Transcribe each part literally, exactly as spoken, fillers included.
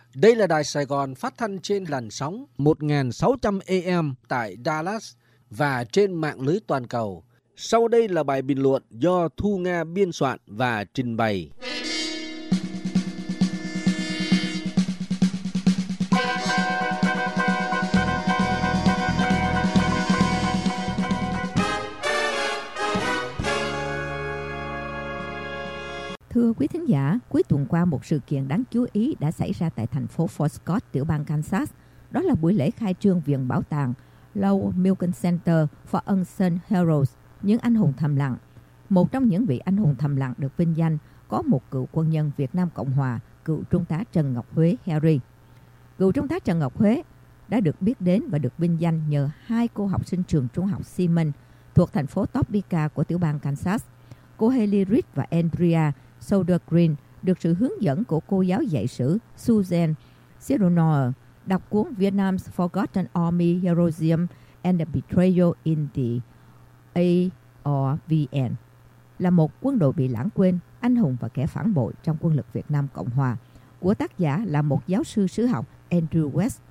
Đây là Đài Sài Gòn phát thanh trên làn sóng một nghìn sáu trăm A M tại Dallas và trên mạng lưới toàn cầu. Sau đây là bài bình luận do Thu Nga biên soạn và trình bày. Thưa quý thính giả, cuối tuần qua một sự kiện đáng chú ý đã xảy ra tại thành phố Fort Scott, tiểu bang Kansas. Đó là buổi lễ khai trương Viện Bảo tàng Lowell Milken Center for Unsung Heroes, những anh hùng thầm lặng. Một trong những vị anh hùng thầm lặng được vinh danh có một cựu quân nhân Việt Nam Cộng Hòa, cựu trung tá Trần Ngọc Huế Harry. Cựu trung tá Trần Ngọc Huế đã được biết đến và được vinh danh nhờ hai cô học sinh trường trung học Siemens thuộc thành phố Topeka của tiểu bang Kansas. Cô Haley Reed và Andrea Sodergren được sự hướng dẫn của cô giáo dạy sử Susan Sironoir đọc cuốn Vietnam's Forgotten Army Heroism and the Betrayal in the A R V N, là một quân đội bị lãng quên, anh hùng và kẻ phản bội trong quân lực Việt Nam Cộng Hòa, của tác giả là một giáo sư sử học Andrew West.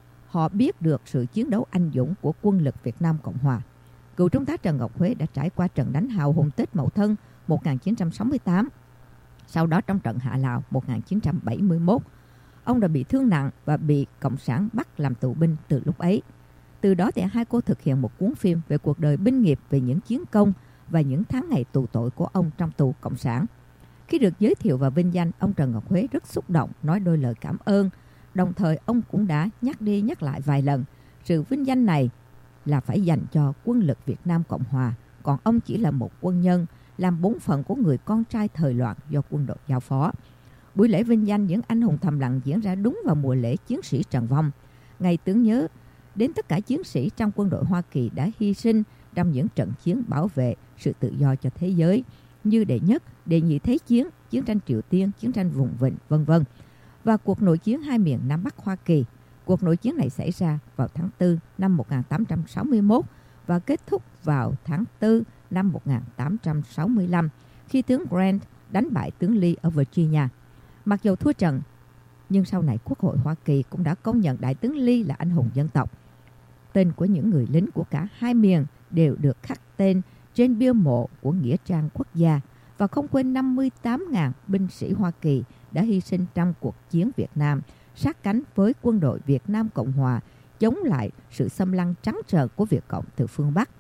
Họ biết được sự chiến đấu anh dũng của quân lực Việt Nam Cộng Hòa. Cựu trung tá Trần Ngọc Huế đã trải qua trận đánh hào hùng Tết Mậu Thân một nghìn chín trăm sáu mươi tám. Sau đó trong trận Hạ Lào một nghìn chín trăm bảy mươi mốt, ông đã bị thương nặng và bị Cộng sản bắt làm tù binh từ lúc ấy. Từ đó thì hai cô thực hiện một cuốn phim về cuộc đời binh nghiệp, về những chiến công và những tháng ngày tù tội của ông trong tù Cộng sản. Khi được giới thiệu và vinh danh, ông Trần Ngọc Huế rất xúc động, nói đôi lời cảm ơn. Đồng thời ông cũng đã nhắc đi nhắc lại vài lần, sự vinh danh này là phải dành cho quân lực Việt Nam Cộng Hòa, còn ông chỉ là một quân nhân, làm bổn phận của người con trai thời loạn do quân đội giao phó. Buổi lễ vinh danh những anh hùng thầm lặng diễn ra đúng vào mùa lễ chiến sĩ Trần Vong, ngày tưởng nhớ đến tất cả chiến sĩ trong quân đội Hoa Kỳ đã hy sinh trong những trận chiến bảo vệ sự tự do cho thế giới, như Đệ Nhất, Đệ Nhị Thế Chiến, chiến tranh Triều Tiên, chiến tranh vùng vịnh, vân vân, và cuộc nội chiến hai miền Nam Bắc Hoa Kỳ. Cuộc nội chiến này xảy ra vào tháng tư năm một nghìn tám trăm sáu mươi mốt và kết thúc vào tháng tư năm một nghìn tám trăm sáu mươi lăm khi tướng Grant đánh bại tướng Lee ở Virginia. Mặc dù thua trận, nhưng sau này Quốc hội Hoa Kỳ cũng đã công nhận đại tướng Lee là anh hùng dân tộc. Tên của những người lính của cả hai miền đều được khắc tên trên bia mộ của Nghĩa trang quốc gia, và không quên năm mươi tám nghìn binh sĩ Hoa Kỳ đã hy sinh trong cuộc chiến Việt Nam, sát cánh với quân đội Việt Nam Cộng Hòa chống lại sự xâm lăng trắng trợn của Việt Cộng từ phương Bắc.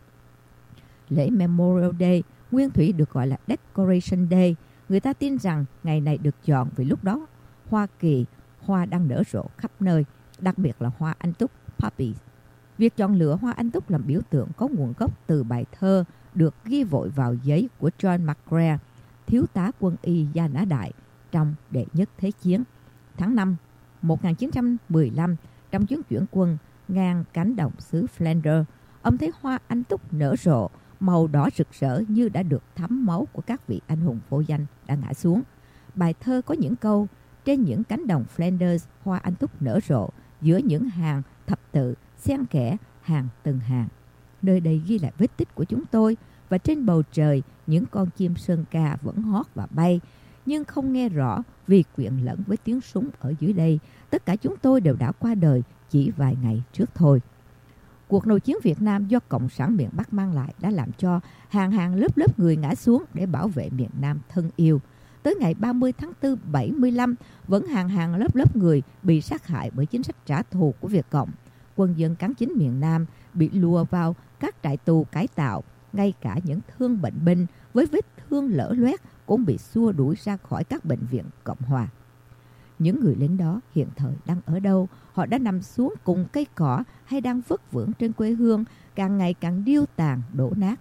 Lễ Memorial Day nguyên thủy được gọi là Decoration Day. Người ta tin rằng ngày này được chọn vì lúc đó Hoa Kỳ hoa đang nở rộ khắp nơi, đặc biệt là hoa anh túc poppy. Việc chọn lựa hoa anh túc làm biểu tượng có nguồn gốc từ bài thơ được ghi vội vào giấy của John McCrae, thiếu tá quân y Gia Nã Đại trong Đệ Nhất Thế Chiến. Tháng năm một nghìn chín trăm mười lăm, trong chuyến chuyển quân ngang cánh đồng xứ Flanders, ông thấy hoa anh túc nở rộ, màu đỏ rực rỡ như đã được thấm máu của các vị anh hùng vô danh đã ngã xuống. Bài thơ có những câu: trên những cánh đồng Flanders, hoa anh túc nở rộ, giữa những hàng thập tự xen kẽ hàng từng hàng. Nơi đây ghi lại vết tích của chúng tôi, và trên bầu trời những con chim sơn ca vẫn hót và bay, nhưng không nghe rõ vì quyện lẫn với tiếng súng ở dưới đây. Tất cả chúng tôi đều đã qua đời chỉ vài ngày trước thôi. Cuộc nội chiến Việt Nam do Cộng sản miền Bắc mang lại đã làm cho hàng hàng lớp lớp người ngã xuống để bảo vệ miền Nam thân yêu. Tới ngày ba mươi tháng tư bảy mươi lăm, vẫn hàng hàng lớp lớp người bị sát hại bởi chính sách trả thù của Việt Cộng. Quân dân cán chính miền Nam bị lùa vào các trại tù cải tạo, ngay cả những thương bệnh binh với vết thương lở loét cũng bị xua đuổi ra khỏi các bệnh viện Cộng Hòa. Những người lính đó hiện thời đang ở đâu? Họ đã nằm xuống cùng cây cỏ hay đang vất vưởng trên quê hương càng ngày càng điêu tàn đổ nát?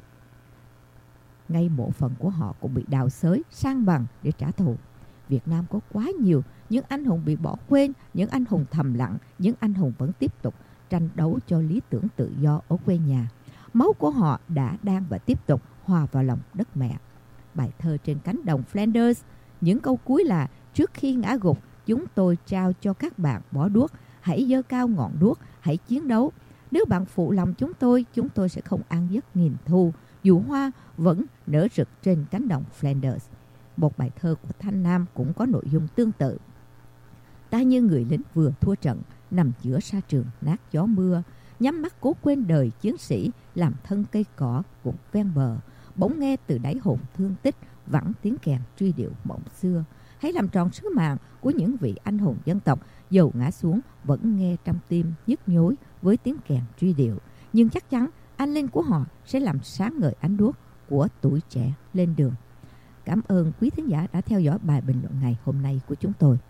Ngay mộ phần của họ cũng bị đào xới, san bằng để trả thù. Việt Nam có quá nhiều những anh hùng bị bỏ quên, những anh hùng thầm lặng, những anh hùng vẫn tiếp tục tranh đấu cho lý tưởng tự do ở quê nhà. Máu của họ đã, đang và tiếp tục hòa vào lòng đất mẹ. Bài thơ trên cánh đồng Flanders, những câu cuối là: trước khi ngã gục, chúng tôi trao cho các bạn bó đuốc, hãy giơ cao ngọn đuốc, hãy chiến đấu. Nếu bạn phụ lòng chúng tôi, chúng tôi sẽ không an giấc nghìn thu, dù hoa vẫn nở rực trên cánh đồng Flanders. Một bài thơ của Thanh Nam cũng có nội dung tương tự. Ta như người lính vừa thua trận, nằm giữa sa trường nát gió mưa, nhắm mắt cố quên đời chiến sĩ, làm thân cây cỏ cũng ven bờ. Bỗng nghe từ đáy hồn thương tích vẳng tiếng kèn truy điệu mộng xưa. Hãy làm tròn sứ mạng của những vị anh hùng dân tộc, dầu ngã xuống vẫn nghe trong tim nhức nhối với tiếng kèn truy điệu. Nhưng chắc chắn anh linh của họ sẽ làm sáng ngời ánh đuốc của tuổi trẻ lên đường. Cảm ơn quý thính giả đã theo dõi bài bình luận ngày hôm nay của chúng tôi.